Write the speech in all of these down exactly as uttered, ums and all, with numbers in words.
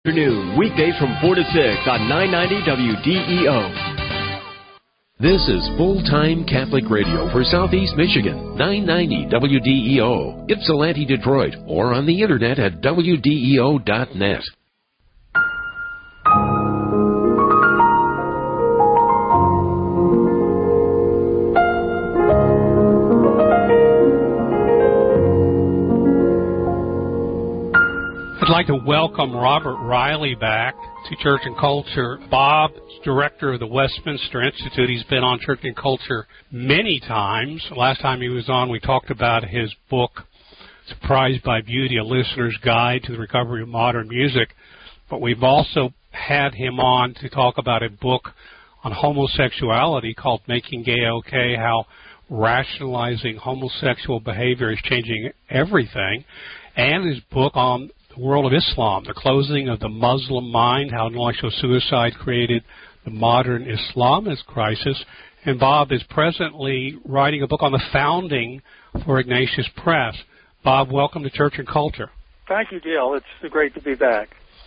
Afternoon, weekdays from four to six on nine ninety W D E O. This is full-time Catholic radio for Southeast Michigan, nine ninety W D E O, Ypsilanti, Detroit, or on the internet at W D E O dot net. I'd like to welcome Robert Riley back to Church and Culture. Bob is director of the Westminster Institute. He's been on Church and Culture many times. Last time he was on, we talked about his book, Surprised by Beauty, A Listener's Guide to the Recovery of Modern Music. But we've also had him on to talk about a book on homosexuality called Making Gay Okay, how rationalizing homosexual behavior is changing everything, and his book on the world of Islam, the closing of the Muslim mind, how intellectual suicide created the modern Islamist crisis. And Bob is presently writing a book on the founding for Ignatius Press. Bob, welcome to Church and Culture. Thank you, Dale. It's great to be back.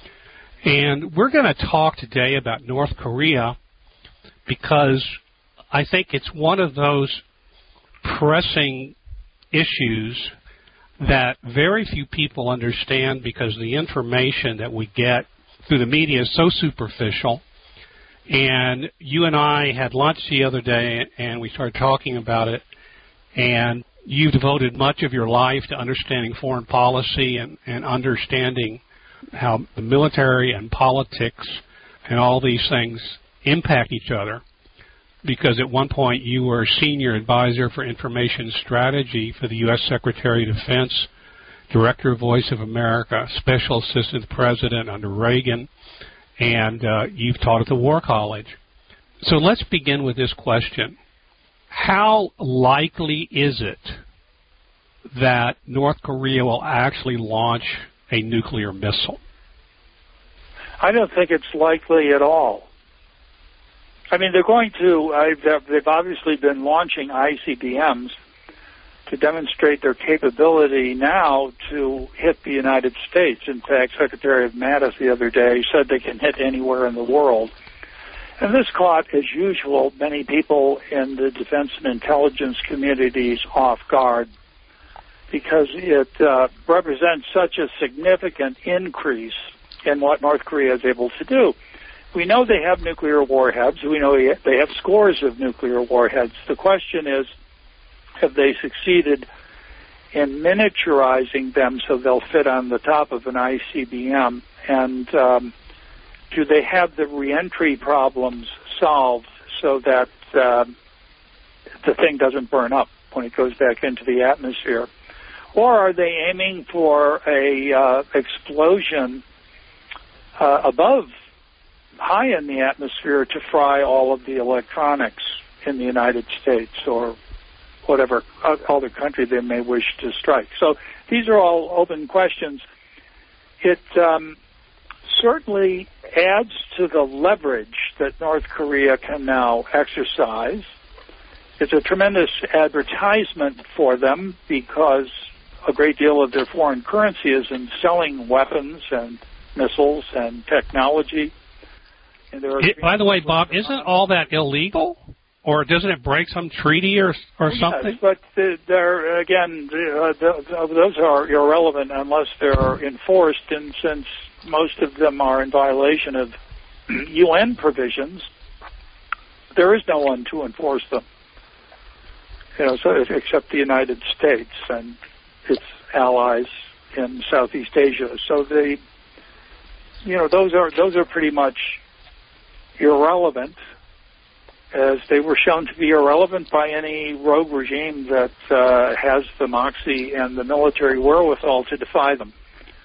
And we're going to talk today about North Korea because I think it's one of those pressing issues that very few people understand because the information that we get through the media is so superficial. And you and I had lunch the other day, and we started talking about it, and you've devoted much of your life to understanding foreign policy and, and understanding how the military and politics and all these things impact each other. Because at one point you were senior advisor for information strategy for the U S Secretary of Defense, director of Voice of America, special assistant to the president under Reagan, and uh, you've taught at the War College. So let's begin with this question. How likely is it that North Korea will actually launch a nuclear missile? I don't think it's likely at all. I mean, they're going to, uh, they've obviously been launching I C B Ms to demonstrate their capability now to hit the United States. In fact, Secretary of Mattis the other day said they can hit anywhere in the world. And this caught, as usual, many people in the defense and intelligence communities off guard because it uh, represents such a significant increase in what North Korea is able to do. We know they have nuclear warheads. We know they have scores of nuclear warheads. The question is, have they succeeded in miniaturizing them so they'll fit on the top of an I C B M? And um, do they have the reentry problems solved so that uh, the thing doesn't burn up when it goes back into the atmosphere? Or are they aiming for a uh, explosion uh, above high in the atmosphere to fry all of the electronics in the United States or whatever other country they may wish to strike? So these are all open questions. It um, certainly adds to the leverage that North Korea can now exercise. It's a tremendous advertisement for them because a great deal of their foreign currency is in selling weapons and missiles and technology. It, by the way, Bob, isn't all that illegal? Or doesn't it break some treaty or or yes, something? But they're, again, uh, those are irrelevant unless they're enforced, and since most of them are in violation of U N provisions, there is no one to enforce them, you know, so, except the United States and its allies in Southeast Asia. So they, you know, those are those are pretty much irrelevant, as they were shown to be irrelevant by any rogue regime that uh, has the moxie and the military wherewithal to defy them.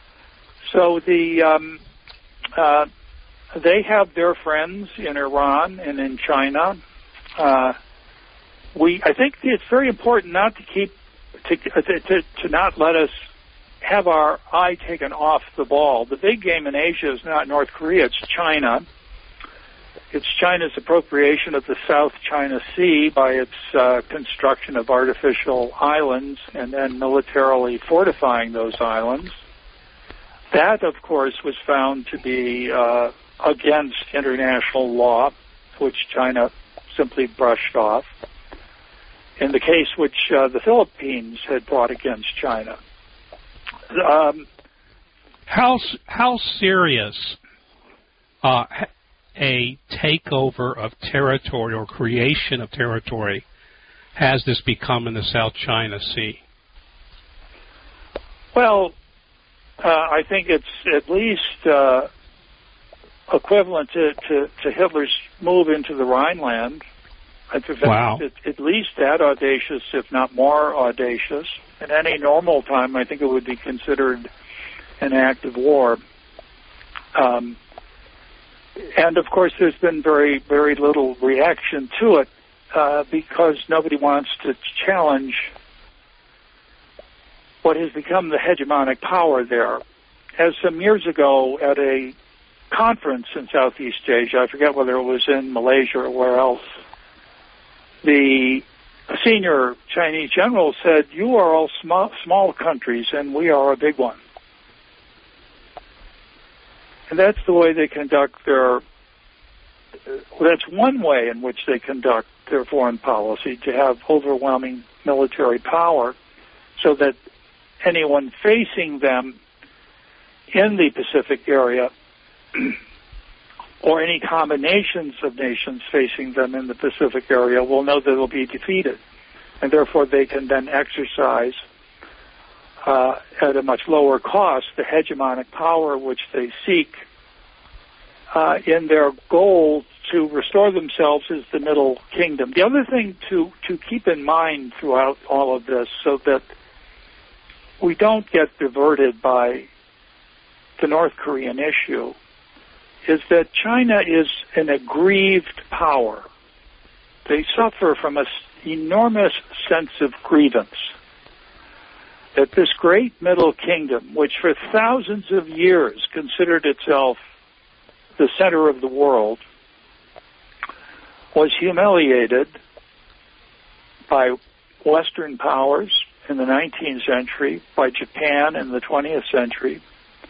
So the um, uh, they have their friends in Iran and in China. Uh, we, I think it's very important not to keep to, to to not let us have our eye taken off the ball. The big game in Asia is not North Korea; it's China. It's China's appropriation of the South China Sea by its uh, construction of artificial islands and then militarily fortifying those islands. That, of course, was found to be uh, against international law, which China simply brushed off, in the case which uh, the Philippines had brought against China. Um, how, how serious uh, a takeover of territory or creation of territory has this become in the South China Sea? Well, uh, I think it's at least uh, equivalent to, to, to Hitler's move into the Rhineland. In fact, wow. It, at least that audacious, if not more audacious. In any normal time, I think it would be considered an act of war. Um, and, of course, there's been very, very little reaction to it uh, because nobody wants to challenge what has become the hegemonic power there. As some years ago at a conference in Southeast Asia, I forget whether it was in Malaysia or where else, the senior Chinese general said, "You are all small, small countries and we are a big one." And that's the way they conduct their, that's one way in which they conduct their foreign policy, to have overwhelming military power so that anyone facing them in the Pacific area or any combinations of nations facing them in the Pacific area will know that they'll be defeated. And therefore they can then exercise uh, at a much lower cost the hegemonic power which they seek uh, in their goal to restore themselves as the Middle Kingdom. The other thing to, to keep in mind throughout all of this, so that we don't get diverted by the North Korean issue, is that China is an aggrieved power. They suffer from an enormous sense of grievance. That this great Middle Kingdom, which for thousands of years considered itself the center of the world, was humiliated by Western powers in the nineteenth century, by Japan in the twentieth century,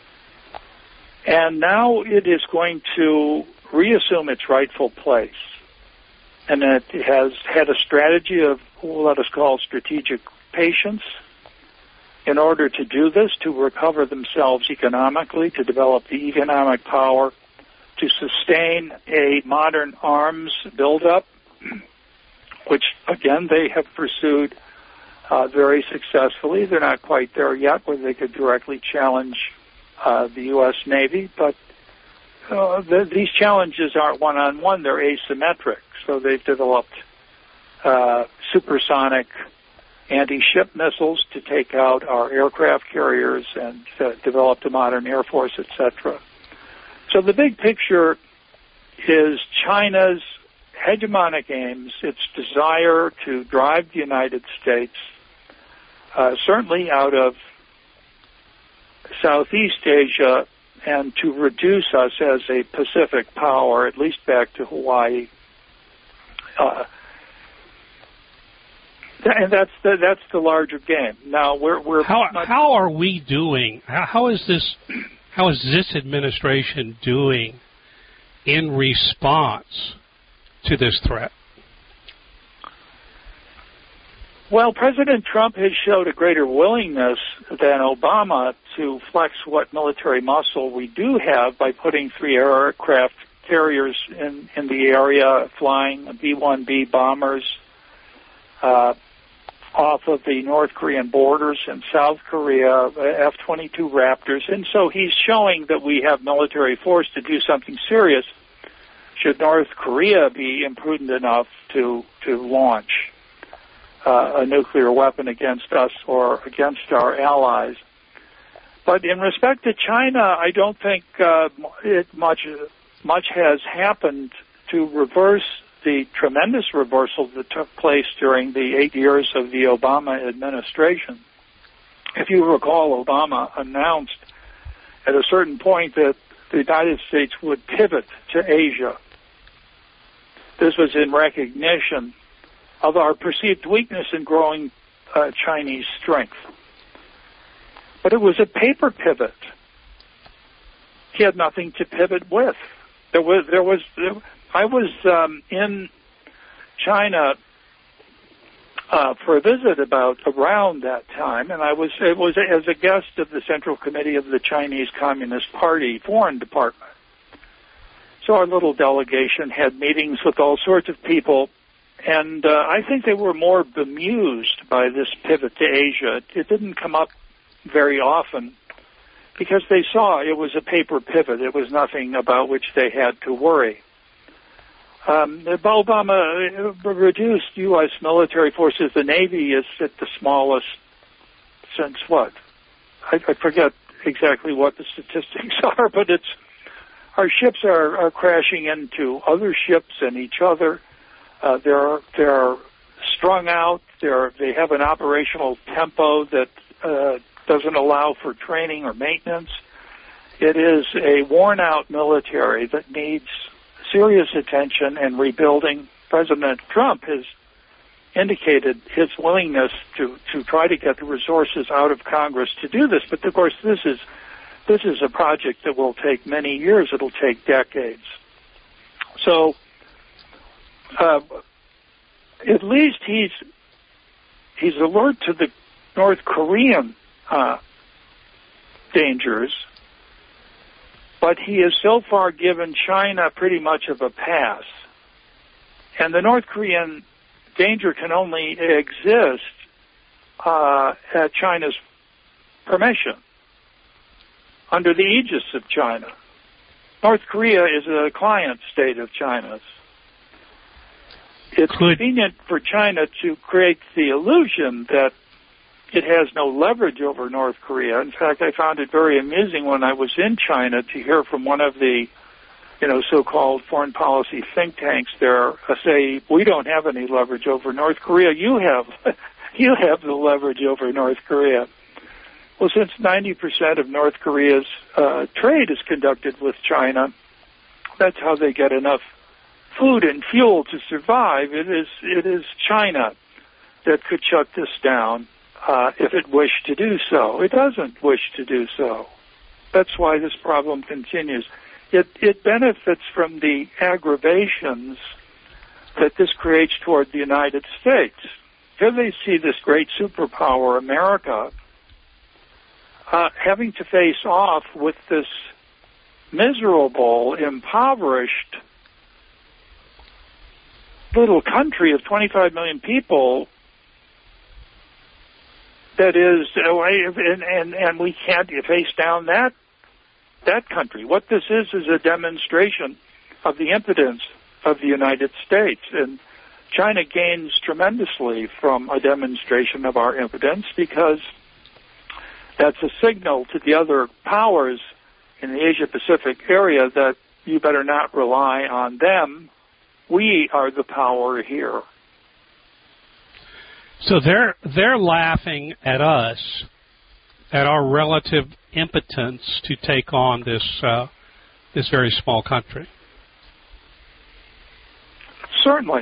and now it is going to reassume its rightful place. And it has had a strategy of what is called strategic patience in order to do this, to recover themselves economically, to develop the economic power, to sustain a modern arms buildup, which, again, they have pursued uh, very successfully. They're not quite there yet where they could directly challenge uh, the U S Navy, but uh, the, these challenges aren't one-on-one. They're asymmetric. So they've developed uh, supersonic anti-ship missiles to take out our aircraft carriers and uh, developed a modern air force, et cetera. So the big picture is China's hegemonic aims, its desire to drive the United States, uh, certainly out of Southeast Asia, and to reduce us as a Pacific power, at least back to Hawaii. Uh, and that's the, that's the larger game. Now we're we're how how are we doing? How, how is this? How is this administration doing in response to this threat? Well, President Trump has showed a greater willingness than Obama to flex what military muscle we do have by putting three aircraft carriers in, in the area, flying B one B bombers uh, off of the North Korean borders in South Korea, F twenty-two Raptors. And so he's showing that we have military force to do something serious should North Korea be imprudent enough to, to launch uh, a nuclear weapon against us or against our allies. But in respect to China, I don't think uh, it much much has happened to reverse the tremendous reversal that took place during the eight years of the Obama administration. If you recall, Obama announced at a certain point that the United States would pivot to Asia. This was in recognition of our perceived weakness in growing uh, Chinese strength. But it was a paper pivot. he had nothing to pivot with. There was, there was, I was um, in China uh, for a visit about around that time, and I was it was as a guest of the Central Committee of the Chinese Communist Party Foreign Department. So our little delegation had meetings with all sorts of people, and uh, I think they were more bemused by this pivot to Asia. It didn't come up very often because they saw it was a paper pivot. It was nothing about which they had to worry. Um, Obama reduced U S military forces. The Navy is at the smallest since what? I, I forget exactly what the statistics are, but it's our ships are, are crashing into other ships and each other. Uh, they're they're strung out. They're they have an operational tempo that uh, doesn't allow for training or maintenance. It is a worn-out military that needs serious attention and rebuilding. President Trump has indicated his willingness to, to try to get the resources out of Congress to do this. But of course, this is this is a project that will take many years. It'll take decades. So, uh, at least he's he's alert to the North Korean uh, dangers. But he has so far given China pretty much of a pass. And the North Korean danger can only exist uh, at China's permission, under the aegis of China. North Korea is a client state of China's. It's Good. convenient for China to create the illusion that it has no leverage over North Korea. In fact, I found it very amusing when I was in China to hear from one of the, you know, so-called foreign policy think tanks there uh, say, we don't have any leverage over North Korea. You have, you have the leverage over North Korea. Well, since ninety percent of North Korea's uh, trade is conducted with China, that's how they get enough food and fuel to survive. It is, it is China that could shut this down. Uh, if it wished to do so. It doesn't wish to do so. That's why this problem continues. It, it benefits from the aggravations that this creates toward the United States. Here they see this great superpower, America, uh, having to face off with this miserable, impoverished little country of twenty-five million people. That is, and, and, and we can't face down that that country. What this is is a demonstration of the impotence of the United States. And China gains tremendously from a demonstration of our impotence because that's a signal to the other powers in the Asia-Pacific area that you better not rely on them. We are the power here. So they're they're laughing at us, at our relative impotence to take on this uh, this very small country. Certainly.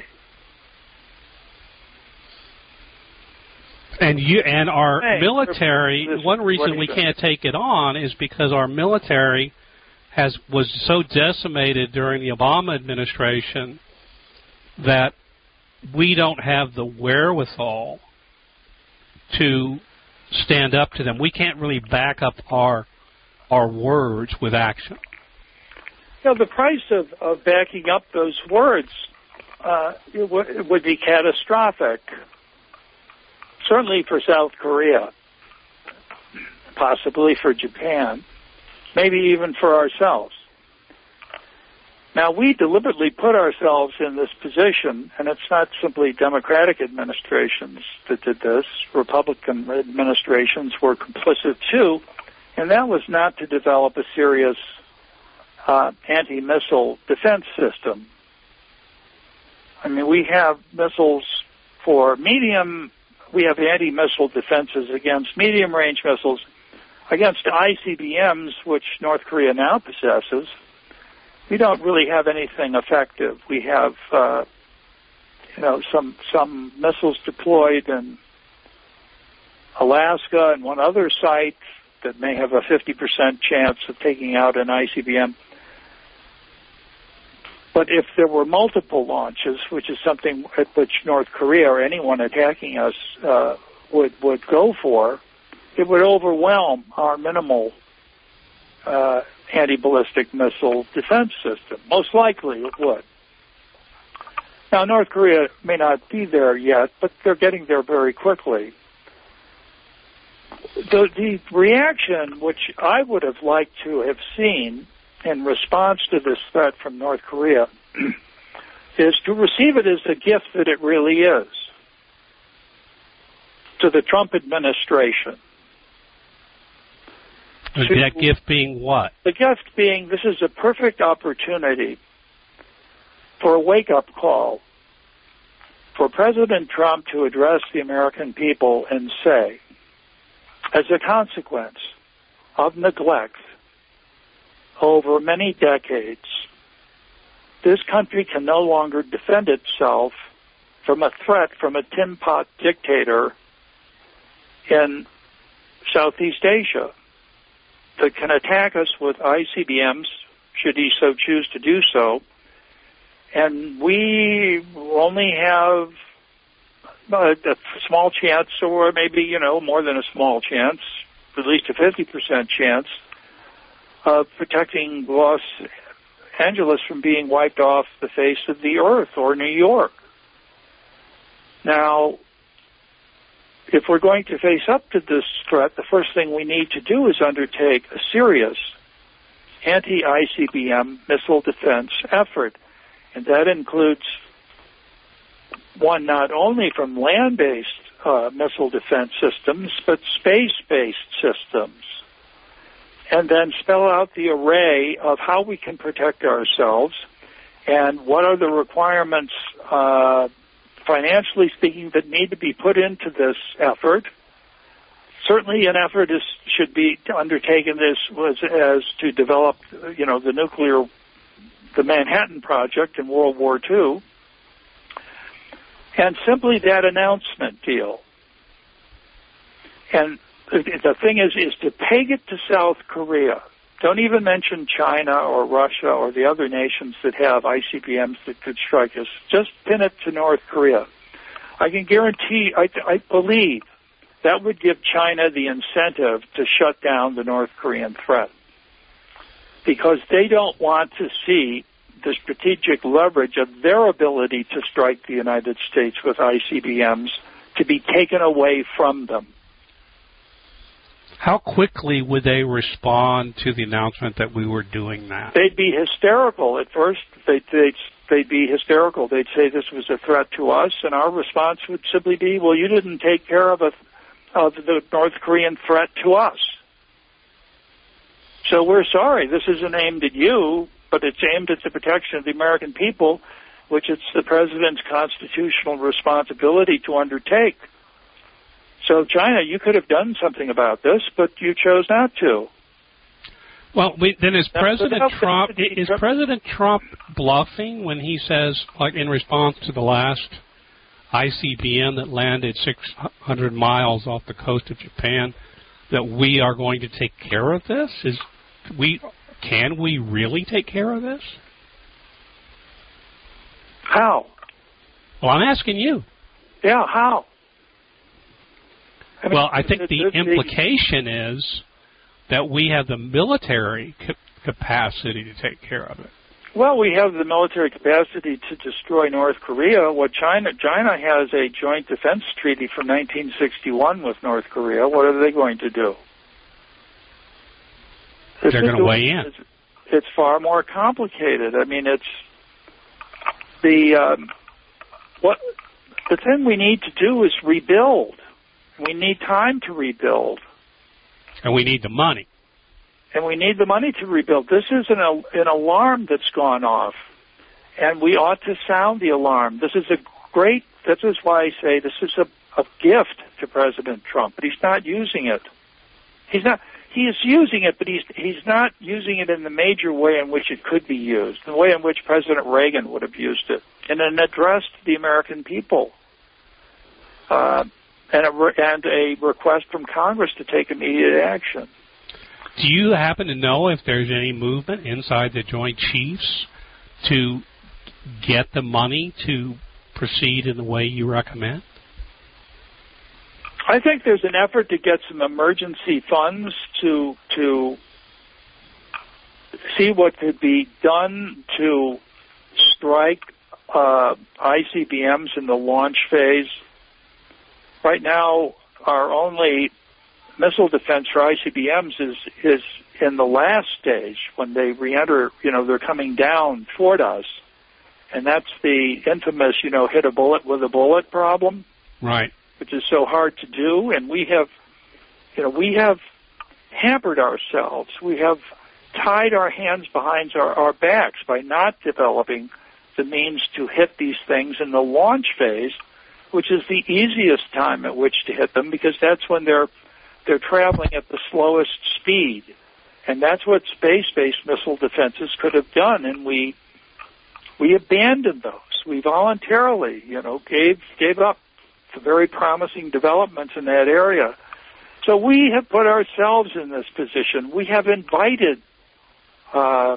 And you and our hey, military. One reason we can't take it on is because our military has was so decimated during the Obama administration that we don't have the wherewithal to stand up to them. We can't really back up our our words with action. You know, the price of, of backing up those words uh, it, w- it would be catastrophic. Certainly for South Korea, possibly for Japan, maybe even for ourselves. Now, we deliberately put ourselves in this position, and it's not simply Democratic administrations that did this. Republican administrations were complicit too, and that was not to develop a serious uh, anti-missile defense system. I mean, we have missiles for medium, we have anti-missile defenses against medium-range missiles, against I C B Ms, which North Korea now possesses. We don't really have anything effective. We have, uh, you know, some some missiles deployed in Alaska and one other site, that may have a fifty percent chance of taking out an I C B M. But if there were multiple launches, which is something at which North Korea or anyone attacking us uh, would would go for, it would overwhelm our minimal uh, anti-ballistic missile defense system. Most likely it would. Now, North Korea may not be there yet, but they're getting there very quickly. The, the reaction, which I would have liked to have seen in response to this threat from North Korea, is to receive it as the gift that it really is to the Trump administration. To, that gift being what? The gift being, this is a perfect opportunity for a wake-up call for President Trump to address the American people and say, as a consequence of neglect over many decades, this country can no longer defend itself from a threat from a tin pot dictator in Southeast Asia that can attack us with I C B Ms, should he so choose to do so. And we only have a, a small chance, or maybe, you know, more than a small chance, at least a fifty percent chance, of protecting Los Angeles from being wiped off the face of the earth, or New York. Now, if we're going to face up to this threat, the first thing we need to do is undertake a serious anti-I C B M missile defense effort. And that includes one not only from land-based uh, missile defense systems, but space-based systems. And then spell out the array of how we can protect ourselves and what are the requirements, uh, financially speaking, that need to be put into this effort. Certainly an effort is, should be undertaken as, was, as to develop, you know, the nuclear the Manhattan Project in World War Two, and simply that announcement deal. And the thing is, is to peg it to South Korea. Don't even mention China or Russia or the other nations that have I C B Ms that could strike us. Just pin it to North Korea. I can guarantee, I, I believe, that would give China the incentive to shut down the North Korean threat, because they don't want to see the strategic leverage of their ability to strike the United States with I C B Ms to be taken away from them. How quickly would they respond to the announcement that we were doing that? They'd be hysterical at first. They'd, they'd, they'd be hysterical. They'd say this was a threat to us, and our response would simply be, well, you didn't take care of, a, of the North Korean threat to us. So we're sorry, this isn't aimed at you, but it's aimed at the protection of the American people, which it's the President's constitutional responsibility to undertake. So, China, you could have done something about this, but you chose not to. Well, we, then is President Trump is President Trump bluffing when he says, like in response to the last I C B M that landed six hundred miles off the coast of Japan, that we are going to take care of this? Is we can we really take care of this? How? Well, I'm asking you. Yeah, how? I mean, well, I think the, the, the implication is that we have the military ca- capacity to take care of it. Well, we have the military capacity to destroy North Korea. What China China has a joint defense treaty from nineteen sixty-one with North Korea. What are they going to do? They're going to weigh in. It's, it's far more complicated. I mean, it's the um, what the thing we need to do is rebuild. We need time to rebuild. And we need the money. And we need the money to rebuild. This is an, an alarm that's gone off, and we ought to sound the alarm. This is a great, this is why I say this is a, a gift to President Trump, but he's not using it. He's not, he is using it, but he's, he's not using it in the major way in which it could be used, the way in which President Reagan would have used it, in an address to the American people. Uh, and a, and a request from Congress to take immediate action. Do you happen to know if there's any movement inside the Joint Chiefs to get the money to proceed in the way you recommend? I think there's an effort to get some emergency funds to to see what could be done to strike uh, I C B Ms in the launch phase. Right now, our only missile defense for I C B Ms is is in the last stage when they re-enter. You know, they're coming down toward us, and that's the infamous, you know, hit a bullet with a bullet problem. Right. Which is so hard to do, and we have, you know, we have hampered ourselves. We have tied our hands behind our, our backs by not developing the means to hit these things in the launch phase, which is the easiest time at which to hit them, because that's when they're they're traveling at the slowest speed, and that's what space-based missile defenses could have done, and we we abandoned those. We voluntarily, you know, gave gave up the very promising developments in that area. So we have put ourselves in this position. We have invited uh,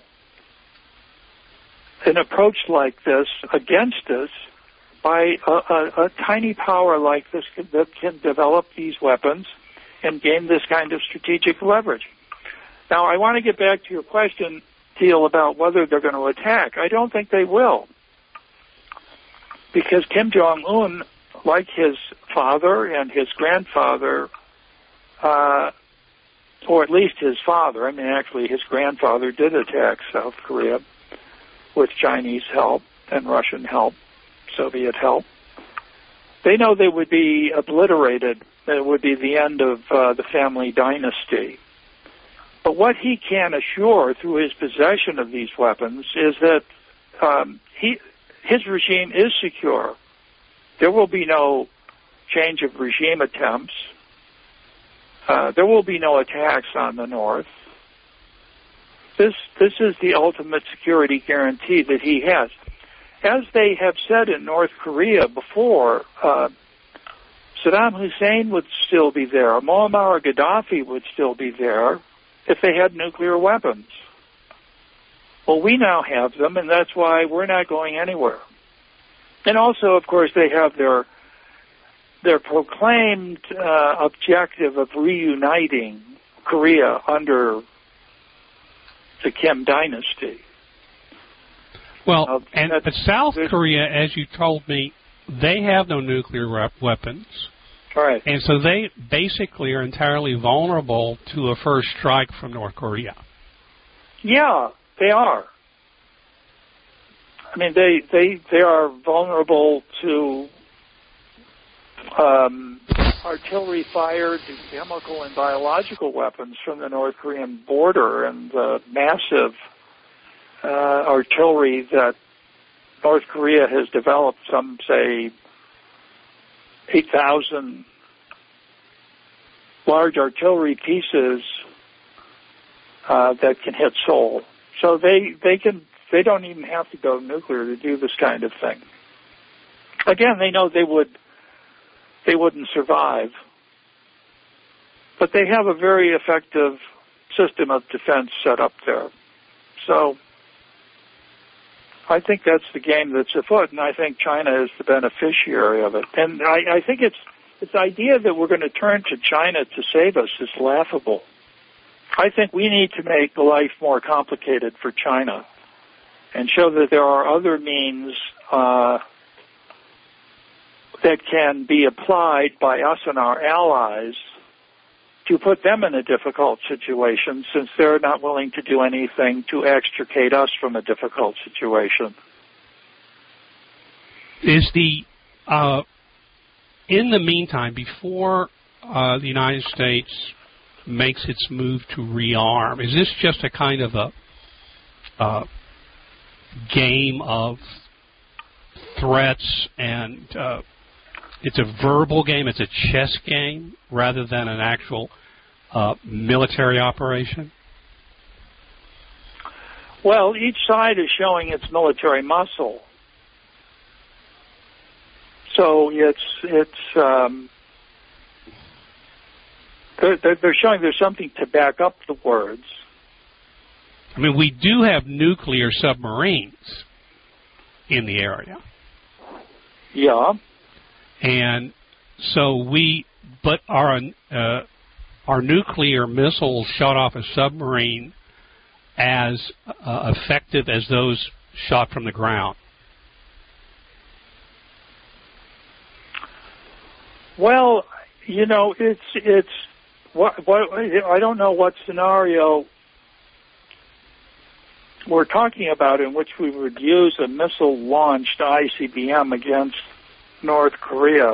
an approach like this against us by a, a, a tiny power like this that can develop these weapons and gain this kind of strategic leverage. Now, I want to get back to your question, Teal, about whether they're going to attack. I don't think they will, because Kim Jong-un, like his father and his grandfather, uh, or at least his father, I mean, actually his grandfather did attack South Korea with Chinese help and Russian help, Soviet help. They know they would be obliterated. It would be the end of uh, the family dynasty. But what he can assure through his possession of these weapons is that um, he, his regime is secure. There will be no change of regime attempts. Uh, there will be no attacks on the North. This this is the ultimate security guarantee that he has. As they have said in North Korea before, uh, Saddam Hussein would still be there. Muammar Gaddafi would still be there if they had nuclear weapons. Well, we now have them, and that's why we're not going anywhere. And also, of course, they have their their proclaimed uh, objective of reuniting Korea under the Kim dynasty. Well, uh, and but South Korea, as you told me, they have no nuclear rep- weapons. Right. And so they basically are entirely vulnerable to a first strike from North Korea. Yeah, they are. I mean, they they, they are vulnerable to um, artillery-fired chemical and biological weapons from the North Korean border and the massive uh, artillery that North Korea has developed. Some say eight thousand large artillery pieces uh, that can hit Seoul. So they they can. They don't even have to go nuclear to do this kind of thing. Again, they know they would, they wouldn't survive. But they have a very effective system of defense set up there. So I think that's the game that's afoot, and I think China is the beneficiary of it. And I, I think it's this idea that we're going to turn to China to save us is laughable. I think we need to make life more complicated for China and show that there are other means uh, that can be applied by us and our allies to put them in a difficult situation, since they're not willing to do anything to extricate us from a difficult situation. Is the, uh, in the meantime, before uh, the United States makes its move to rearm, is this just a kind of a uh, game of threats, and uh, it's a verbal game, it's a chess game rather than an actual uh, military operation? Well, each side is showing its military muscle. So it's it's um, they're, they're showing there's something to back up the words. I mean, we do have nuclear submarines in the area. Yeah. And so we, but our uh, our nuclear missiles shot off a submarine as uh, effective as those shot from the ground? Well, you know, it's it's what what I don't know what scenario we're talking about in which we would use a missile-launched I C B M against North Korea.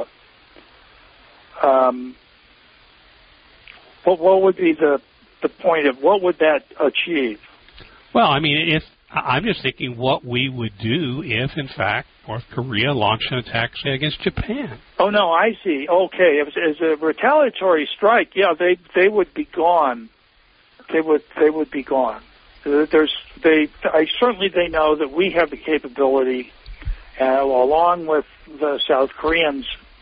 Um, what what would be the the point of what would that achieve? Well, I mean, if I'm just thinking what we would do if, in fact, North Korea launched an attack, say, against Japan. Oh no, I see. Okay, as, as a retaliatory strike, yeah, they they would be gone. They would they would be gone. There's they. I certainly they know that we have the capability, uh, along with the South Koreans,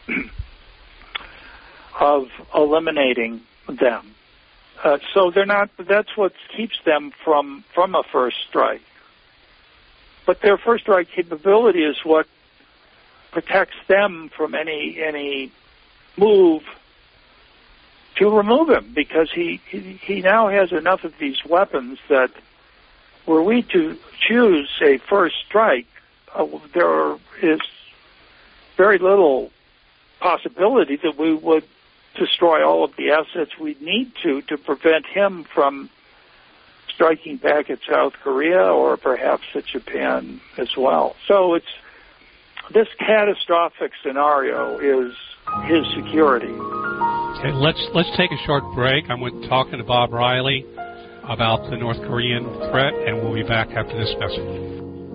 of eliminating them. Uh, so they're not. That's what keeps them from from a first strike. But their first strike capability is what protects them from any any move to remove him, because he he, he now has enough of these weapons that were we to choose a first strike, uh, there is very little possibility that we would destroy all of the assets we'd need to to prevent him from striking back at South Korea or perhaps at Japan as well. So it's this catastrophic scenario is his security. Okay, let's let's take a short break. I'm with, talking to Bob Riley about the North Korean threat, and we'll be back after this message.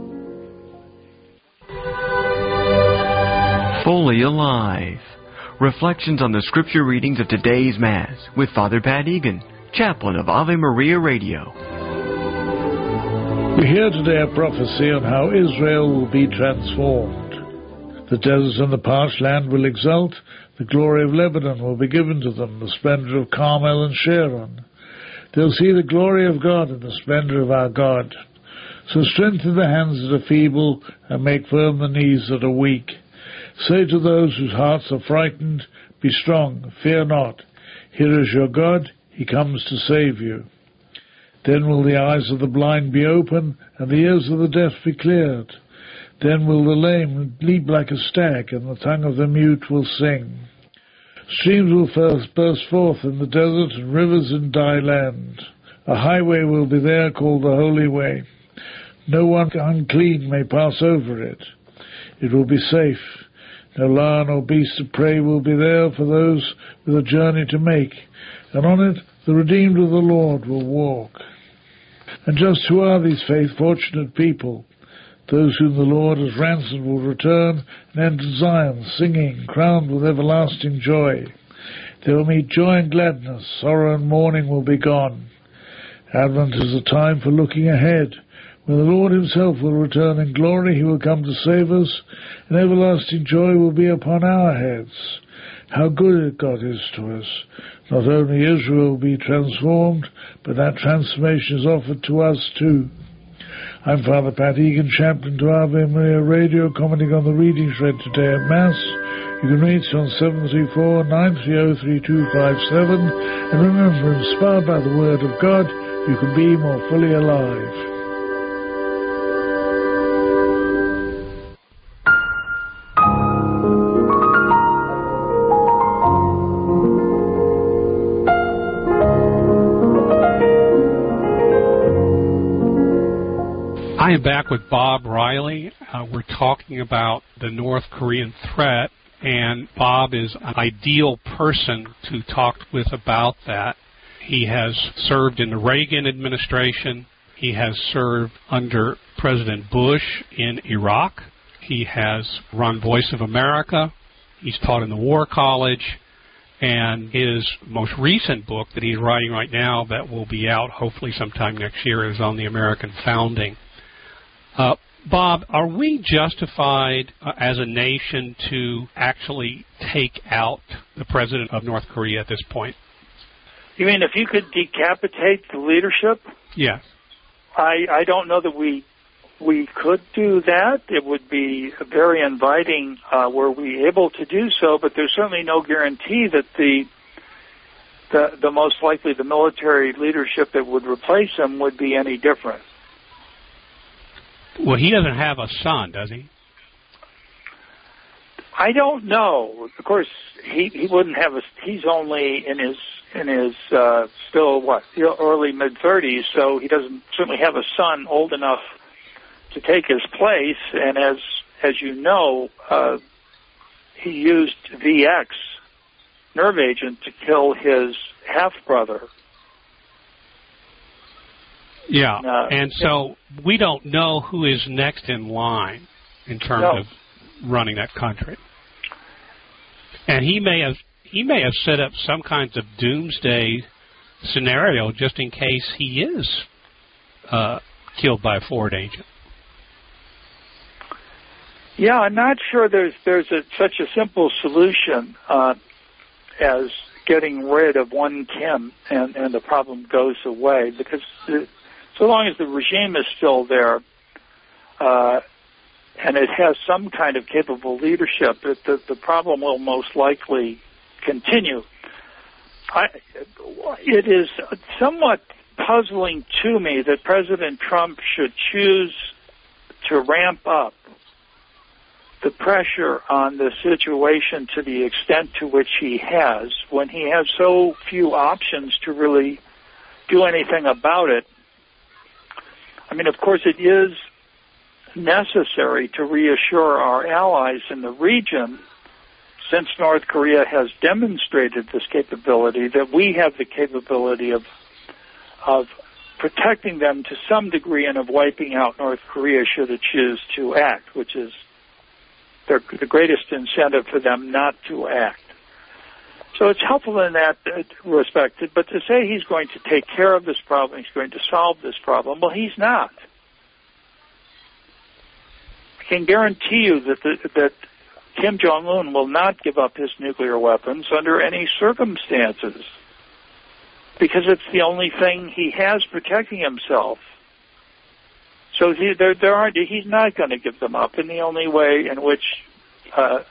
Fully Alive. Reflections on the scripture readings of today's Mass with Father Pat Egan, chaplain of Ave Maria Radio. We hear today a prophecy on how Israel will be transformed. The desert and the parched land will exult. The glory of Lebanon will be given to them, the splendor of Carmel and Sharon. They'll see the glory of God and the splendor of our God. So strengthen the hands that are feeble and make firm the knees that are weak. Say to those whose hearts are frightened, be strong, fear not. Here is your God, he comes to save you. Then will the eyes of the blind be open, and the ears of the deaf be cleared. Then will the lame leap like a stag, and the tongue of the mute will sing. Streams will first burst forth in the desert, and rivers in dry land. A highway will be there called the Holy Way. No one unclean may pass over it. It will be safe. No lion or beast of prey will be there for those with a journey to make, and on it the redeemed of the Lord will walk. And just who are these faith fortunate people? Those whom the Lord has ransomed will return and enter Zion, singing, crowned with everlasting joy. They will meet joy and gladness, sorrow and mourning will be gone. Advent is a time for looking ahead. When the Lord himself will return in glory, he will come to save us, and everlasting joy will be upon our heads. How good God is to us. Not only Israel will be transformed, but that transformation is offered to us too. I'm Father Pat Egan, chaplain to Ave Maria Radio, commenting on the readings read today at Mass. You can reach on seven three four, nine three zero, three two five seven. And remember, inspired by the Word of God, you can be more fully alive. I am back with Bob Riley. Uh, we're talking about the North Korean threat, and Bob is an ideal person to talk with about that. He has served in the Reagan administration. He has served under President Bush in Iraq. He has run Voice of America. He's taught in the War College. And his most recent book that he's writing right now, that will be out hopefully sometime next year, is on the American founding. Uh, Bob, are we justified uh, as a nation to actually take out the president of North Korea at this point? You mean if you could decapitate the leadership? Yes. I, I don't know that we we could do that. It would be very inviting uh, were we able to do so, but there's certainly no guarantee that the, the the most likely the military leadership that would replace him would be any different. Well, he doesn't have a son, does he? I don't know. Of course, he he wouldn't have a. He's only in his in his uh, still what early mid thirties, so he doesn't certainly have a son old enough to take his place. And as as you know, uh, he used V X nerve agent to kill his half brother. Yeah, uh, and so we don't know who is next in line in terms no. of running that country. And he may have he may have set up some kinds of doomsday scenario just in case he is uh, killed by a forward agent. Yeah, I'm not sure there's there's a, such a simple solution uh, as getting rid of one Kim and, and the problem goes away, because the, so long as the regime is still there, uh, and it has some kind of capable leadership, it, the, the problem will most likely continue. I, it is somewhat puzzling to me that President Trump should choose to ramp up the pressure on the situation to the extent to which he has, when he has so few options to really do anything about it. I mean, of course, it is necessary to reassure our allies in the region, since North Korea has demonstrated this capability, that we have the capability of of protecting them to some degree and of wiping out North Korea should it choose to act, which is their, the greatest incentive for them not to act. So it's helpful in that respect. But to say he's going to take care of this problem, he's going to solve this problem, well, he's not. I can guarantee you that the, that Kim Jong-un will not give up his nuclear weapons under any circumstances, because it's the only thing he has protecting himself. So he, there, there aren't, he's not going to give them up, and the only way in which uh,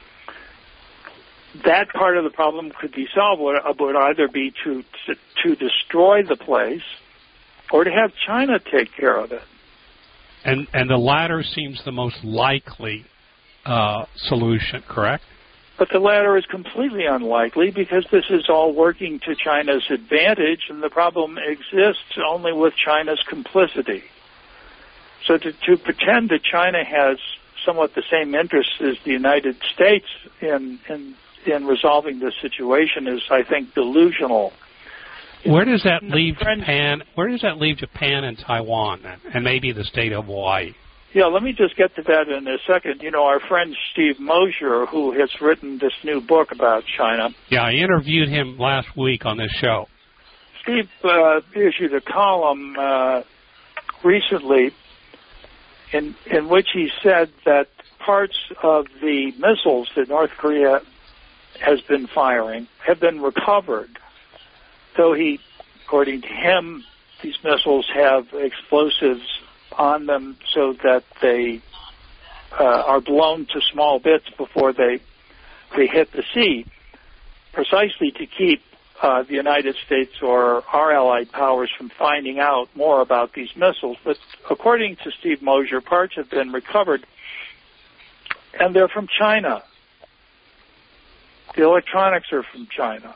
that part of the problem could be solved would, would either be to, to to destroy the place or to have China take care of it. And and the latter seems the most likely uh, solution, correct? But the latter is completely unlikely, because this is all working to China's advantage, and the problem exists only with China's complicity. So to, to pretend that China has somewhat the same interests as the United States in, in, in resolving this situation is, I think, delusional. Where does that leave Japan? Where does that leave Japan and Taiwan, then, and maybe the state of Hawaii? Yeah, let me just get to that in a second. You know, our friend Steve Mosier, who has written this new book about China. Yeah, I interviewed him last week on this show. Steve uh, issued a column uh, recently in in which he said that parts of the missiles that North Korea has been firing have been recovered. So he, according to him, these missiles have explosives on them so that they uh, are blown to small bits before they they hit the sea, precisely to keep uh, the United States or our allied powers from finding out more about these missiles. But according to Steve Mosier, parts have been recovered, and they're from China. The electronics are from China.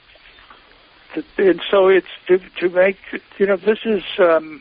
And so it's to, to make, you know, this is, um,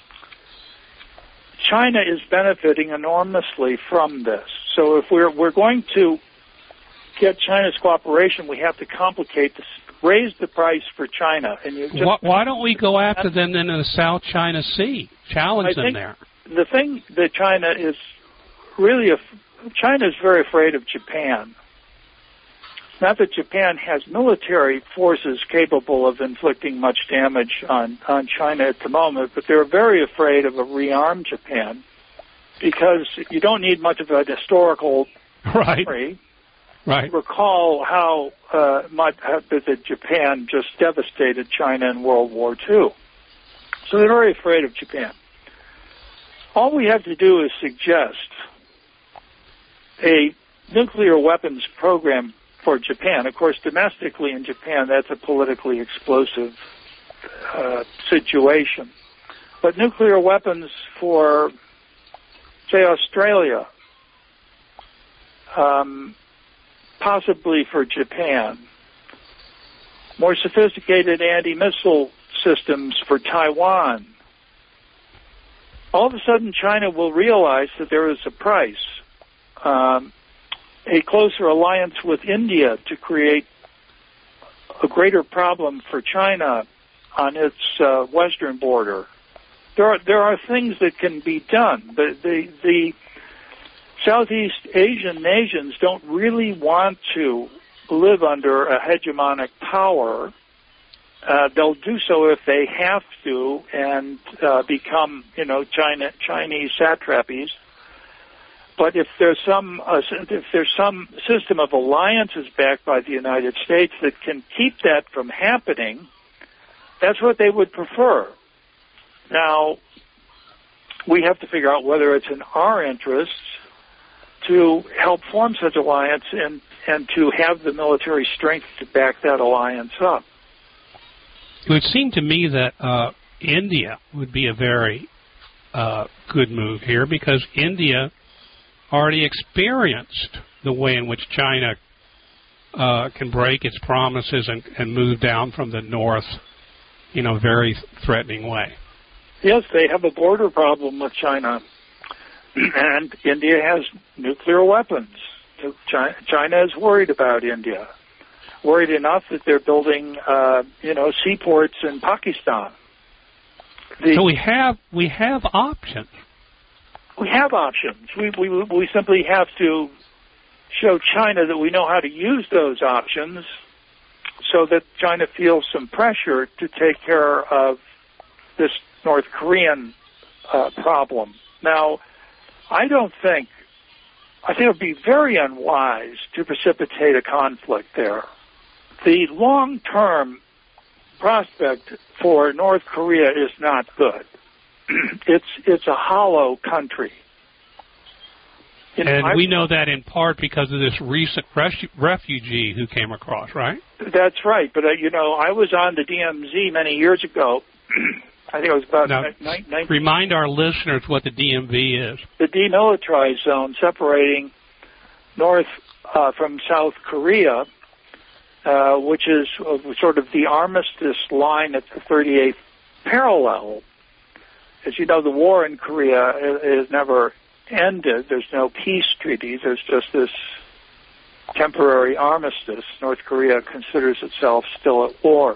China is benefiting enormously from this. So if we're, we're going to get China's cooperation, we have to complicate this, raise the price for China. And you just, why, why don't we go after them in the South China Sea? Challenge I them there. The thing that China is really, a, China is very afraid of Japan. Not that Japan has military forces capable of inflicting much damage on, on China at the moment, but they're very afraid of a rearmed Japan, because you don't need much of a historical right. memory right. recall how uh, much that Japan just devastated China in World War Two. So they're very afraid of Japan. All we have to do is suggest a nuclear weapons program for Japan. Of course, domestically in Japan, that's a politically explosive uh, situation. But nuclear weapons for, say, Australia, um, possibly for Japan, more sophisticated anti-missile systems for Taiwan. All of a sudden, China will realize that there is a price. Um, a closer alliance with India to create a greater problem for China on its uh, western border. There are, there are things that can be done. The, the, the Southeast Asian nations don't really want to live under a hegemonic power. Uh, they'll do so if they have to and uh, become, you know, China, Chinese satrapies. But if there's some uh, if there's some system of alliances backed by the United States that can keep that from happening, that's what they would prefer. Now, we have to figure out whether it's in our interests to help form such alliance and, and to have the military strength to back that alliance up. It would seem to me that uh, India would be a very uh, good move here, because India already experienced the way in which China uh, can break its promises and, and move down from the north in a very threatening way. Yes, they have a border problem with China, and India has nuclear weapons. China, China is worried about India, worried enough that they're building, uh, you know, seaports in Pakistan. The, so we have we have options. We have options. We, we we simply have to show China that we know how to use those options, so that China feels some pressure to take care of this North Korean uh, problem. Now, I don't think, I think it would be very unwise to precipitate a conflict there. The long-term prospect for North Korea is not good. It's it's a hollow country. You know, and I, we know that in part because of this recent refu- refugee who came across, right? That's right. But, uh, you know, I was on the D M Z many years ago. I think it was about... Now, ni- ni- remind our listeners what the D M V is. The demilitarized zone separating North uh, from South Korea, uh, which is uh, sort of the armistice line at the thirty-eighth parallel. As you know, the war in Korea is never ended. There's no peace treaties. There's just this temporary armistice. North Korea considers itself still at war.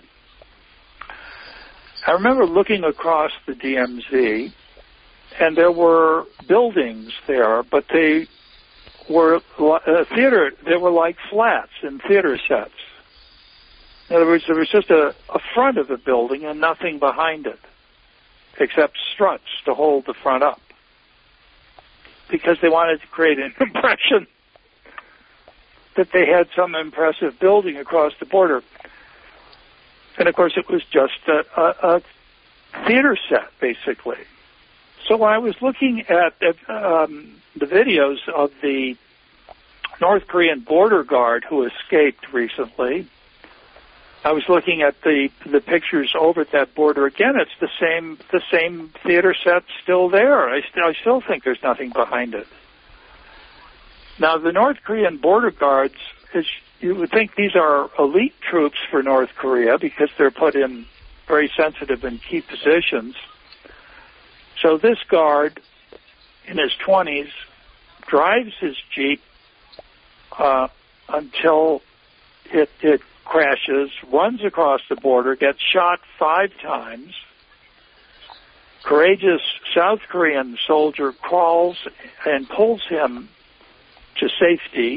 I remember looking across the D M Z, and there were buildings there, but they were uh, theater. They were like flats in theater sets. In other words, there was just a, a front of the building and nothing behind it, except struts to hold the front up, because they wanted to create an impression that they had some impressive building across the border. And, of course, it was just a, a, a theater set, basically. So when I was looking at, at um, the videos of the North Korean border guard who escaped recently, I was looking at the the pictures over at that border again. It's the same the same theater set still there. I, st- I still think there's nothing behind it. Now, the North Korean border guards, is, you would think these are elite troops for North Korea because they're put in very sensitive and key positions. So this guard, in his twenties, drives his Jeep uh, until it it crashes, runs across the border, gets shot five times. Courageous South Korean soldier crawls and pulls him to safety.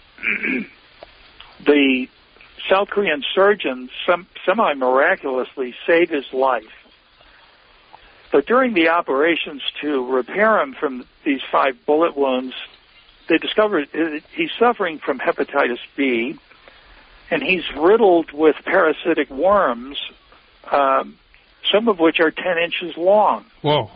The South Korean surgeons some, semi-miraculously save his life. But during the operations to repair him from these five bullet wounds, they discovered he's suffering from hepatitis B, and he's riddled with parasitic worms, um, some of which are ten inches long. Whoa.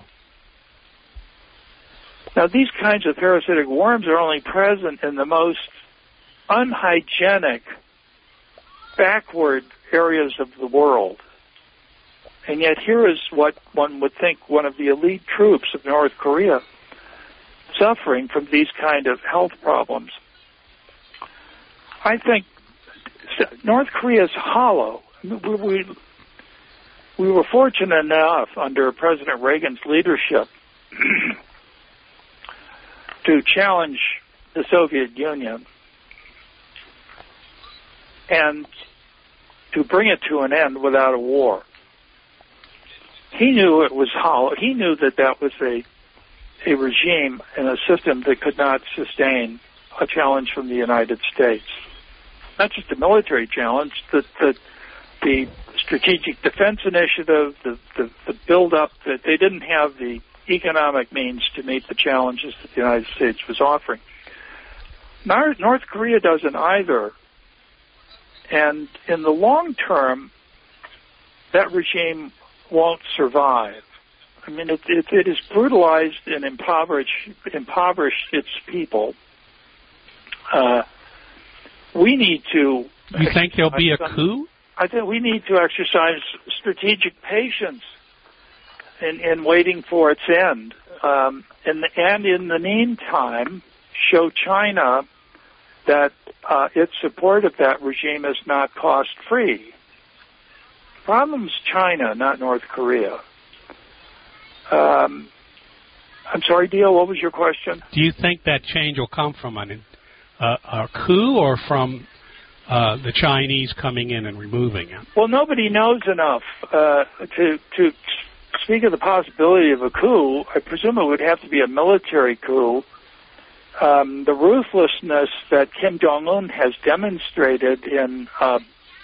Now, these kinds of parasitic worms are only present in the most unhygienic, backward areas of the world. And yet here is what one would think one of the elite troops of North Korea suffering from these kind of health problems. I think North Korea is hollow. We, we, we were fortunate enough under President Reagan's leadership to challenge the Soviet Union and to bring it to an end without a war. He knew it was hollow. He knew that that was a a regime and a system that could not sustain a challenge from the United States. Not just a military challenge, the the, the strategic defense initiative, the, the, the build-up, that they didn't have the economic means to meet the challenges that the United States was offering. North Korea doesn't either. And in the long term, that regime won't survive. I mean, it, it, it has brutalized and impoverished, impoverished its people. Uh, we need to... You think there'll be a coup? I think we need to exercise strategic patience in, in waiting for its end. Um, and, and in the meantime, show China that uh, its support of that regime is not cost-free. The problem's China, not North Korea. Um, I'm sorry, Dio, what was your question? Do you think that change will come from an, uh, a coup or from uh, the Chinese coming in and removing it? Well, nobody knows enough uh, to, to speak of the possibility of a coup. I presume it would have to be a military coup. Um, the ruthlessness that Kim Jong-un has demonstrated in uh,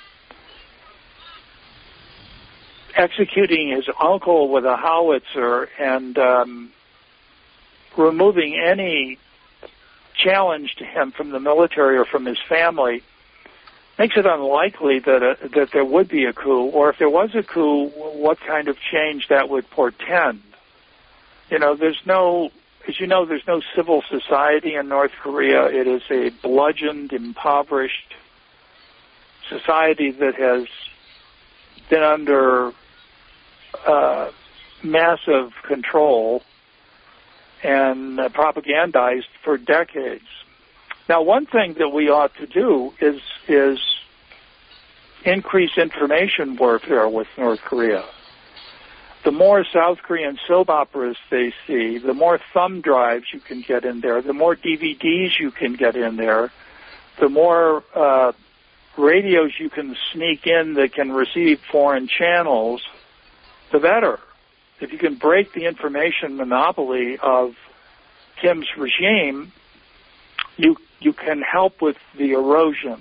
executing his uncle with a howitzer and um, removing any challenge to him from the military or from his family makes it unlikely that a, that there would be a coup, or if there was a coup, what kind of change that would portend. You know, there's no, as you know, there's no civil society in North Korea. It is a bludgeoned, impoverished society that has been under Uh, massive control and uh, propagandized for decades. Now, one thing that we ought to do is is increase information warfare with North Korea. The more South Korean soap operas they see, the more thumb drives you can get in there, the more D V Ds you can get in there, the more uh, radios you can sneak in that can receive foreign channels, the better. If you can break the information monopoly of Kim's regime, you you can help with the erosion.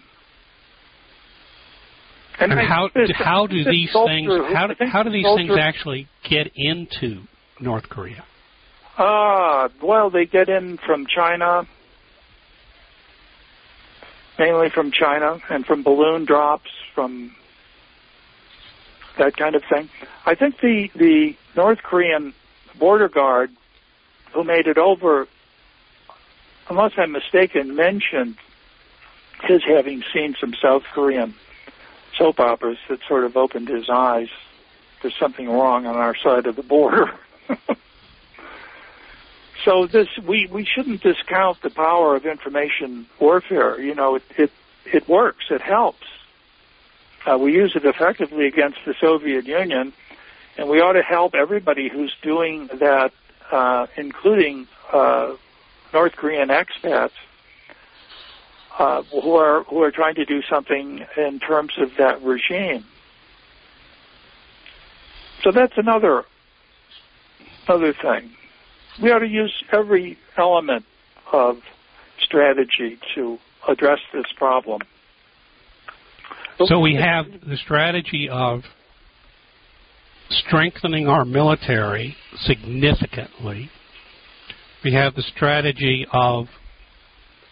And, and how I, how do these things how do, how do these things actually get into North Korea? Ah, uh, well, they get in from China, mainly from China, and from balloon drops, from that kind of thing. I think the, the North Korean border guard who made it over, unless I'm mistaken, mentioned his having seen some South Korean soap operas that sort of opened his eyes. There's something wrong on our side of the border. So this, we, we shouldn't discount the power of information warfare. You know, it, it, it works. It helps. Uh, we use it effectively against the Soviet Union, and we ought to help everybody who's doing that, uh, including uh, North Korean expats uh, who are who are trying to do something in terms of that regime. So that's another another thing. We ought to use every element of strategy to address this problem. So we have the strategy of strengthening our military significantly. We have the strategy of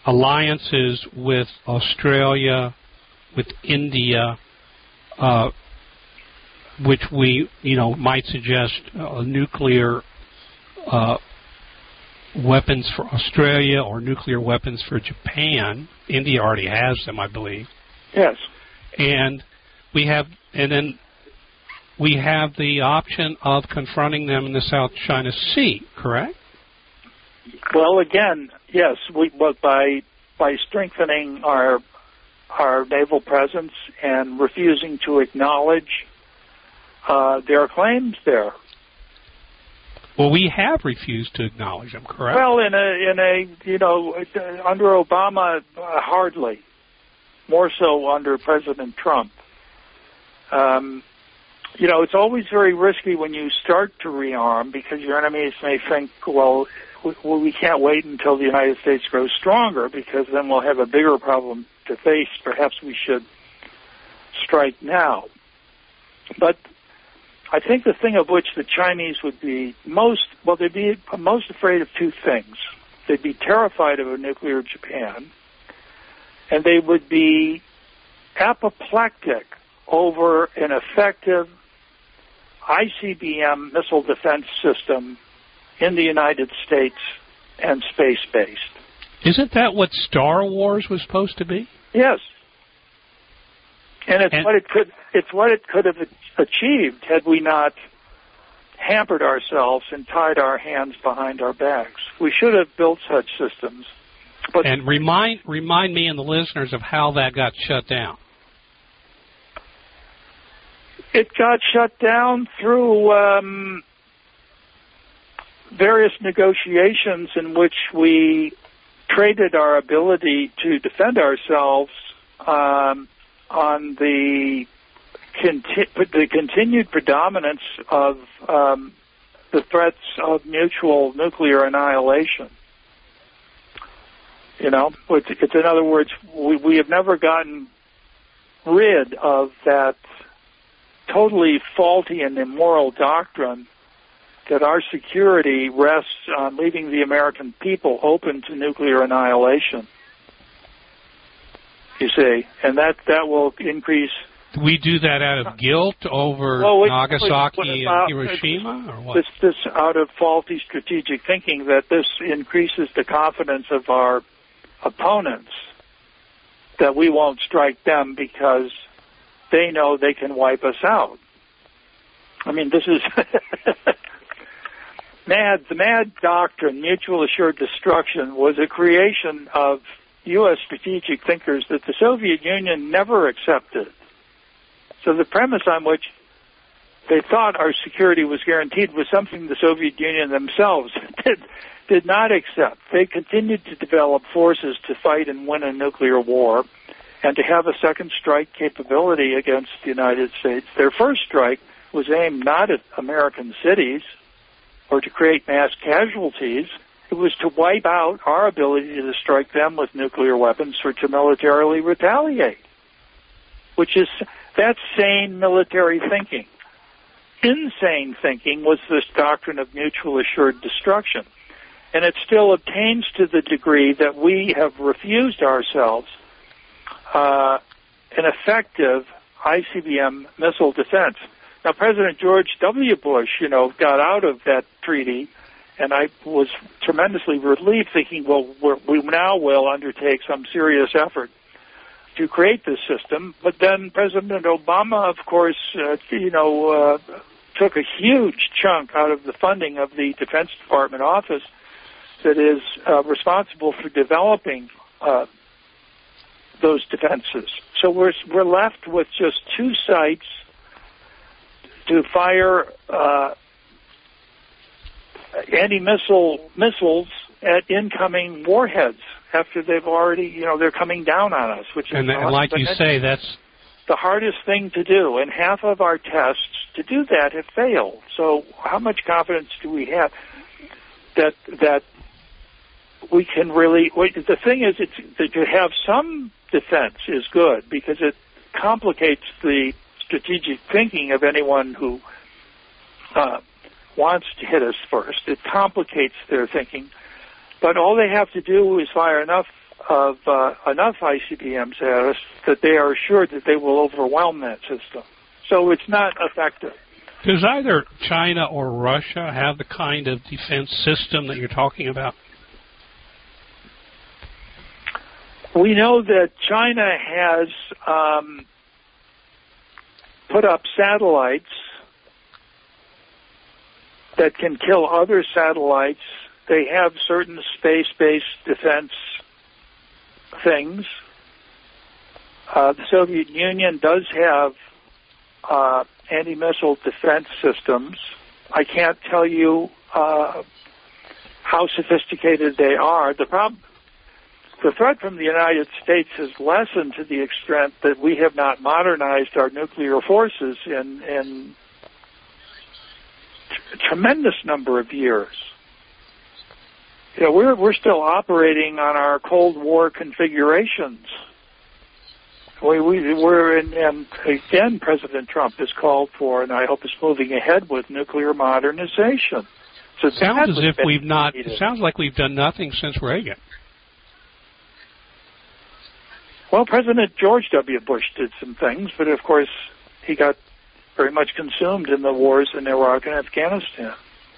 alliances with Australia, with India, uh, which we, you know, might suggest uh, nuclear uh, weapons for Australia or nuclear weapons for Japan. India already has them, I believe. Yes. And we have, and then we have the option of confronting them in the South China Sea, correct? Well, again, yes, we, but by by strengthening our our naval presence and refusing to acknowledge uh, their claims there. Well, we have refused to acknowledge them, correct? Well, in a in a you know under Obama, uh, hardly. More so under President Trump. Um, you know, it's always very risky when you start to rearm because your enemies may think, well, we, well, we can't wait until the United States grows stronger because then we'll have a bigger problem to face. Perhaps we should strike now. But I think the thing of which the Chinese would be most, well, they'd be most afraid of two things. They'd be terrified of a nuclear Japan, and they would be apoplectic over an effective I C B M missile defense system in the United States and space-based. Isn't that what Star Wars was supposed to be? Yes. And it's and what it could it's what it could have achieved had we not hampered ourselves and tied our hands behind our backs. We should have built such systems. But and remind remind me and the listeners of how that got shut down. It got shut down through um, various negotiations in which we traded our ability to defend ourselves um, on the, conti- the continued predominance of um, the threats of mutual nuclear annihilation. You know, it's, it's in other words, we, we have never gotten rid of that totally faulty and immoral doctrine that our security rests on leaving the American people open to nuclear annihilation. You see, and that, that will increase. Do we do that out of guilt over well, we, Nagasaki we, about, and Hiroshima, or what? This, this out of faulty strategic thinking that this increases the confidence of our opponents that we won't strike them because they know they can wipe us out. I mean, this is mad. The mad doctrine, mutual assured destruction, was a creation of U S strategic thinkers that the Soviet Union never accepted. So the premise on which they thought our security was guaranteed was something the Soviet Union themselves did, did not accept. They continued to develop forces to fight and win a nuclear war and to have a second strike capability against the United States. Their first strike was aimed not at American cities or to create mass casualties. It was to wipe out our ability to strike them with nuclear weapons or to militarily retaliate, which is, that's sane military thinking. Insane thinking was this doctrine of mutual assured destruction. And it still obtains to the degree that we have refused ourselves Uh, an effective I C B M missile defense. Now, President George W. Bush, you know, got out of that treaty, and I was tremendously relieved thinking, well, we're, we now will undertake some serious effort to create this system. But then President Obama, of course, uh, you know, uh, took a huge chunk out of the funding of the Defense Department office that is uh, responsible for developing uh those defenses. So we're we're left with just two sites to fire uh, anti-missile missiles at incoming warheads after they've already, you know, they're coming down on us. Which is and, and like you say, that's the hardest thing to do. And half of our tests to do that have failed. So how much confidence do we have that that we can really? Wait, the thing is, it's that to have some defense is good because it complicates the strategic thinking of anyone who uh, wants to hit us first. It complicates their thinking. But all they have to do is fire enough of uh, enough I C B Ms at us that they are assured that they will overwhelm that system. So it's not effective. Does either China or Russia have the kind of defense system that you're talking about? We know that China has um, put up satellites that can kill other satellites. They have certain space-based defense things. Uh, the Soviet Union does have uh, anti-missile defense systems. I can't tell you uh, how sophisticated they are. The problem, the threat from the United States has lessened to the extent that we have not modernized our nuclear forces in, in a tremendous number of years. You know, we're we're still operating on our Cold War configurations. We, we, we're in, and again, President Trump has called for, and I hope is moving ahead with nuclear modernization. So it sounds as if we've not. It sounds like we've done nothing since Reagan. Well, President George W. Bush did some things, but of course he got very much consumed in the wars in Iraq and Afghanistan.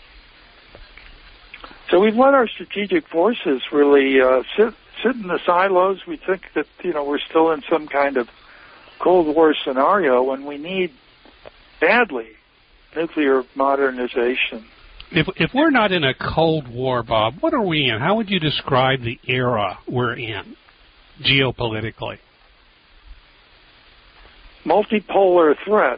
So we've let our strategic forces really uh, sit, sit in the silos. We think that, you know, we're still in some kind of Cold War scenario when we need badly nuclear modernization. If if we're not in a Cold War, Bob, what are we in? How would you describe the era we're in geopolitically? Multipolar threats.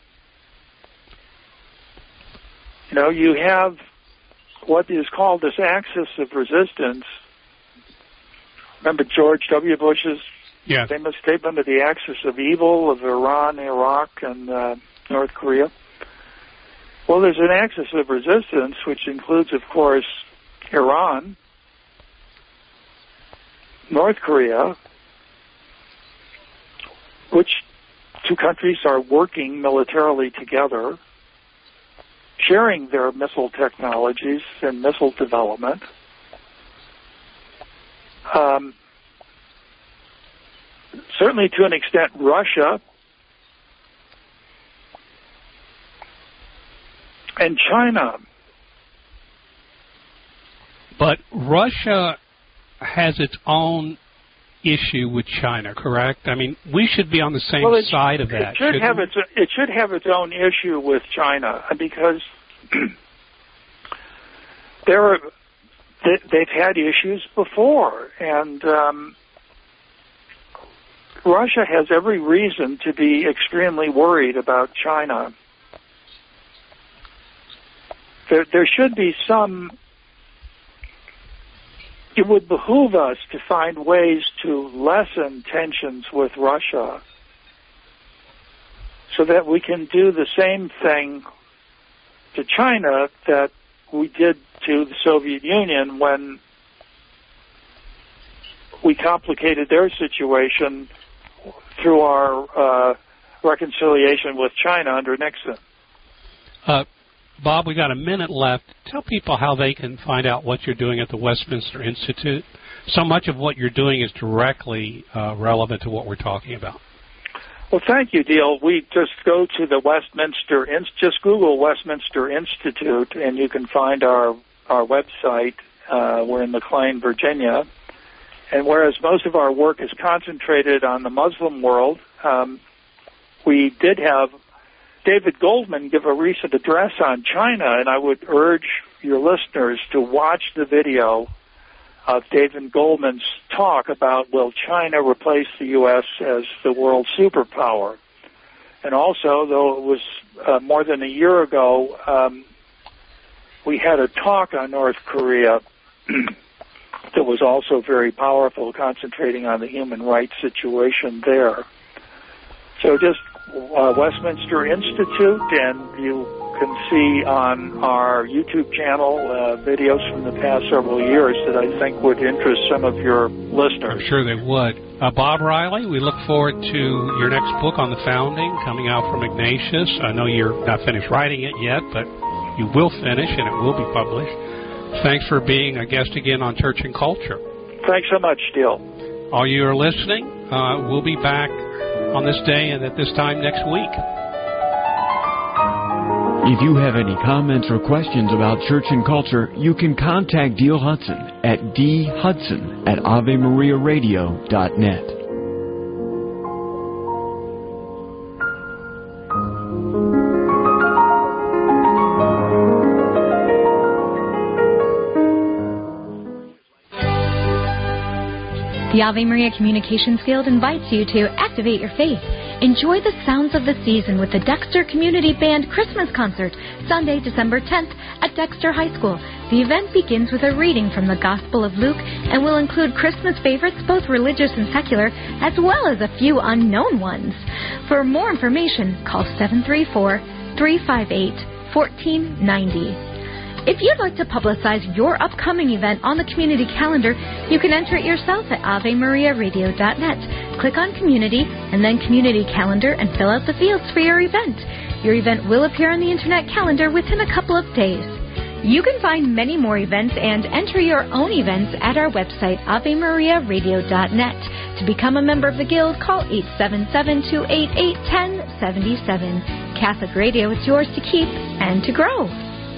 You know, you have what is called this axis of resistance. Remember George W. Bush's yeah. famous statement of the axis of evil of Iran, Iraq, and uh, North Korea? Well, there's an axis of resistance, which includes, of course, Iran, North Korea, which two countries are working militarily together, sharing their missile technologies and missile development. Um, certainly, to an extent, Russia and China. But Russia has its own issue with China, correct? I mean, we should be on the same well, it, side of that. It should have its it should have its own issue with China because there are they, they've had issues before, and um, Russia has every reason to be extremely worried about China. There, there should be some. It would behoove us to find ways to lessen tensions with Russia so that we can do the same thing to China that we did to the Soviet Union when we complicated their situation through our uh, reconciliation with China under Nixon. Uh, Bob, we got a minute left. Tell people how they can find out what you're doing at the Westminster Institute. So much of what you're doing is directly uh, relevant to what we're talking about. Well, thank you, Dale. We just go to the Westminster, just Google Westminster Institute, and you can find our, our website. Uh, we're in McLean, Virginia. And whereas most of our work is concentrated on the Muslim world, um, we did have David Goldman give a recent address on China, and I would urge your listeners to watch the video of David Goldman's talk about will China replace the U S as the world superpower. And also, though it was uh, more than a year ago, um, we had a talk on North Korea that was also very powerful, concentrating on the human rights situation there. So just Uh, Westminster Institute, and you can see on our YouTube channel uh, videos from the past several years that I think would interest some of your listeners. I'm sure they would. Uh, Bob Riley, we look forward to your next book on the founding coming out from Ignatius. I know you're not finished writing it yet, but you will finish and it will be published. Thanks for being a guest again on Church and Culture. Thanks so much, Steele. All you are listening, uh, we'll be back on this day and at this time next week. If you have any comments or questions about church and culture, you can contact Dale Hudson at d hudson at ave maria radio dot net. The Ave Maria Communications Guild invites you to activate your faith. Enjoy the sounds of the season with the Dexter Community Band Christmas Concert, Sunday, December tenth at Dexter High School. The event begins with a reading from the Gospel of Luke and will include Christmas favorites, both religious and secular, as well as a few unknown ones. For more information, call seven three four, three five eight, one four nine zero. If you'd like to publicize your upcoming event on the community calendar, you can enter it yourself at ave maria radio dot net. Click on Community and then Community Calendar and fill out the fields for your event. Your event will appear on the Internet calendar within a couple of days. You can find many more events and enter your own events at our website, ave maria radio dot net. To become a member of the Guild, call eight seven seven, two eight eight, one zero seven seven. Catholic Radio, it's yours to keep and to grow.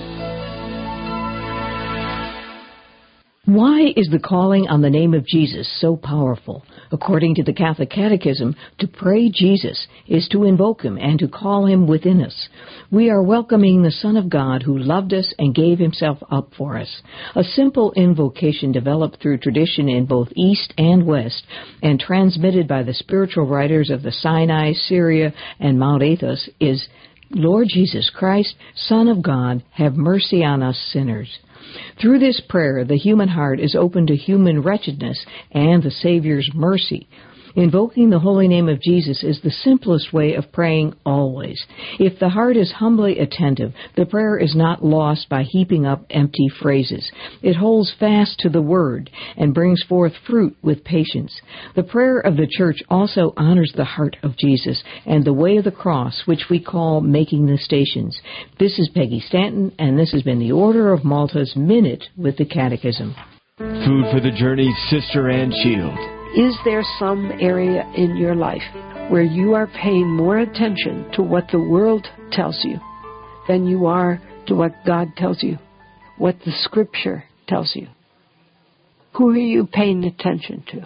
Why is the calling on the name of Jesus so powerful? According to the Catholic Catechism, to pray Jesus is to invoke him and to call him within us. We are welcoming the Son of God who loved us and gave himself up for us. A simple invocation developed through tradition in both East and West and transmitted by the spiritual writers of the Sinai, Syria, and Mount Athos is, Lord Jesus Christ, Son of God, have mercy on us sinners. Through this prayer, the human heart is open to human wretchedness and the Savior's mercy. Invoking the holy name of Jesus is the simplest way of praying always. If the heart is humbly attentive, the prayer is not lost by heaping up empty phrases. It holds fast to the word and brings forth fruit with patience. The prayer of the Church also honors the heart of Jesus and the way of the cross, which we call making the stations. This is Peggy Stanton, and this has been the Order of Malta's Minute with the Catechism. Food for the Journey, Sister Ann Shield. Is there some area in your life where you are paying more attention to what the world tells you than you are to what God tells you, what the Scripture tells you? Who are you paying attention to?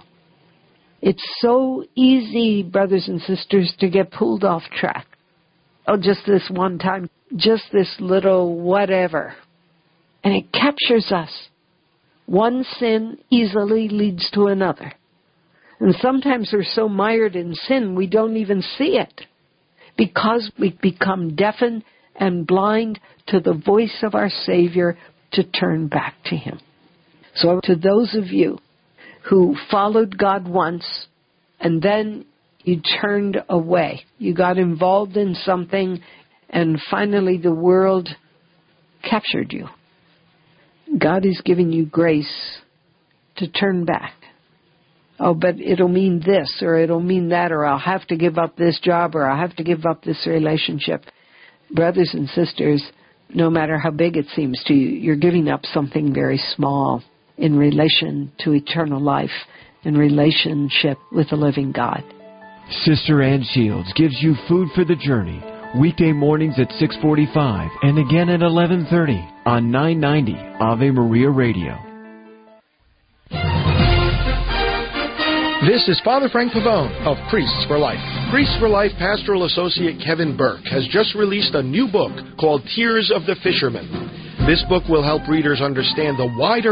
It's so easy, brothers and sisters, to get pulled off track. Oh, just this one time, just this little whatever. And it captures us. One sin easily leads to another. And sometimes we're so mired in sin we don't even see it because we become deafened and blind to the voice of our Savior to turn back to him. So to those of you who followed God once and then you turned away, you got involved in something and finally the world captured you, God is giving you grace to turn back. Oh, but it'll mean this, or it'll mean that, or I'll have to give up this job, or I'll have to give up this relationship. Brothers and sisters, no matter how big it seems to you, you're giving up something very small in relation to eternal life, in relationship with the living God. Sister Ann Shields gives you Food for the Journey, weekday mornings at six forty-five and again at eleven thirty on nine ninety Ave Maria Radio. This is Father Frank Pavone of Priests for Life. Priests for Life Pastoral Associate Kevin Burke has just released a new book called Tears of the Fisherman. This book will help readers understand the wider